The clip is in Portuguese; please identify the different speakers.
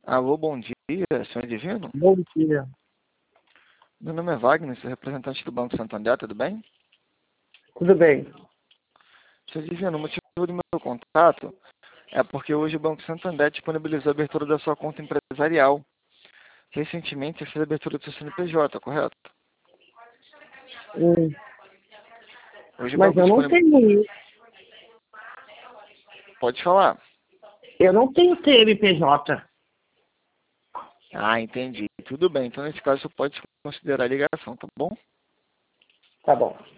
Speaker 1: Alô, bom dia, senhor Divino?
Speaker 2: Bom dia.
Speaker 1: Meu nome é Wagner, sou representante do Banco Santander, tudo bem?
Speaker 2: Tudo bem?
Speaker 1: Senhor Divino, o motivo do meu contato é porque hoje o Banco Santander disponibilizou a abertura da sua conta empresarial. Recentemente, você fez a abertura do seu CNPJ, correto? Hoje o
Speaker 2: Mas
Speaker 1: banco
Speaker 2: eu não tenho isso.
Speaker 1: Pode falar.
Speaker 2: Eu não tenho CNPJ.
Speaker 1: Ah, entendi. Tudo bem. Então, nesse caso, você pode considerar a ligação, tá bom?
Speaker 2: Tá bom.